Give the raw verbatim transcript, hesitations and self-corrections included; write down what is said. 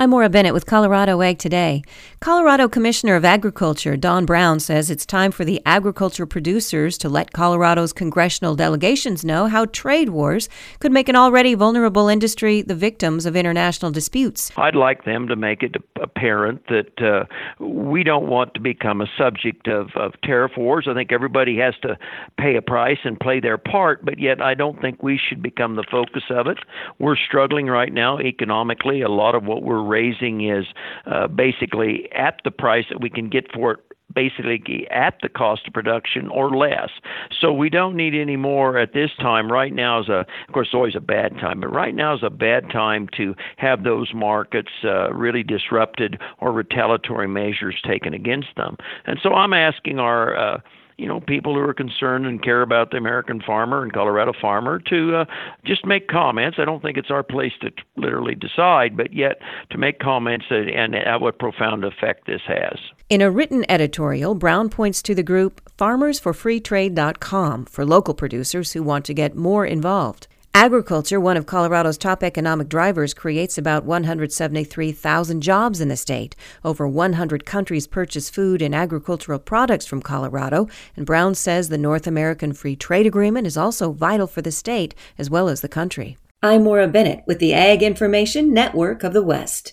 I'm Maura Bennett with Colorado Ag Today. Colorado Commissioner of Agriculture Don Brown says it's time for the agriculture producers to let Colorado's congressional delegations know how trade wars could make an already vulnerable industry the victims of international disputes. I'd like them to make it apparent that uh, we don't want to become a subject of, of tariff wars. I think everybody has to pay a price and play their part, but yet I don't think we should become the focus of it. We're struggling right now economically. A lot of what we're raising is uh, basically at the price that we can get for it, basically at the cost of production or less. So we don't need any more at this time. Right now is a, of course, it's always a bad time, but right now is a bad time to have those markets uh, really disrupted or retaliatory measures taken against them. And so I'm asking our uh, you know, people who are concerned and care about the American farmer and Colorado farmer to uh, just make comments. I don't think it's our place to literally decide, but yet to make comments and, and at what profound effect this has. In a written editorial, Brown points to the group farmers for free trade dot com for local producers who want to get more involved. Agriculture, one of Colorado's top economic drivers, creates about one hundred seventy-three thousand jobs in the state. Over one hundred countries purchase food and agricultural products from Colorado, and Brown says the North American Free Trade Agreement is also vital for the state as well as the country. I'm Maura Bennett with the Ag Information Network of the West.